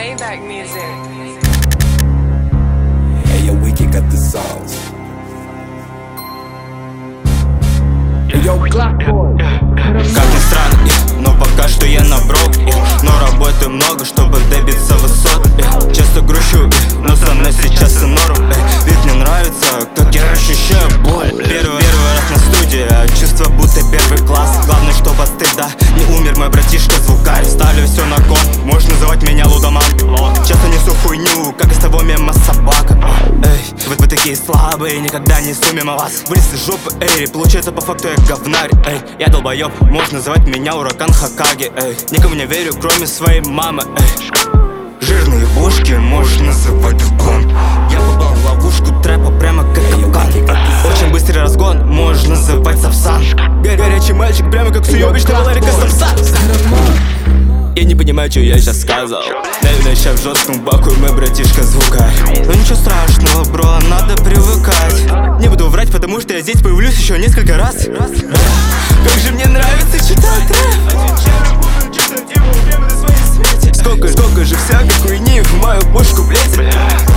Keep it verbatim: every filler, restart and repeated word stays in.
Maybach music. Hey, yo, Wiki got the sauce. Yo, Clockboy. Как ни странно, но пока что я набрал, но работы много, чтобы добиться высот. Часто грущу, но со мной сейчас и норм. Ведь мне нравится, как я ощущаю боль. Первый, первый раз на студии, чувство будто первый класс. Главное, чтобы стыда не умер мой братишка звукарь. Ставлю все на кон, можешь называть меня лудоман. Часто несу хуйню, как из того мема собака. Эй, вот вы такие слабые, никогда не сумим о вас. Вылез из жопы, эй, получается по факту я говнарь. Эй, я долбоёб, можно называть меня ураган Хокаге. Эй, никому не верю, кроме своей мамы. Эй, жирные бошки можешь называть угон. Я попал в ловушку трэпа прямо как капкан. Очень быстрый разгон, можешь называть сапсан. Горячий мальчик, прямо как суёбичный Валерика Самса. Я не понимаю, что я сейчас сказал. Наверное, сейчас в жестком баку мой братишка звукарь. Но ничего страшного, бро, надо привыкать. Не буду врать, потому что я здесь появлюсь еще несколько раз. Как же мне нравится читать рэп. Сколько, сколько же всякой хуйни в мою бошку влезет.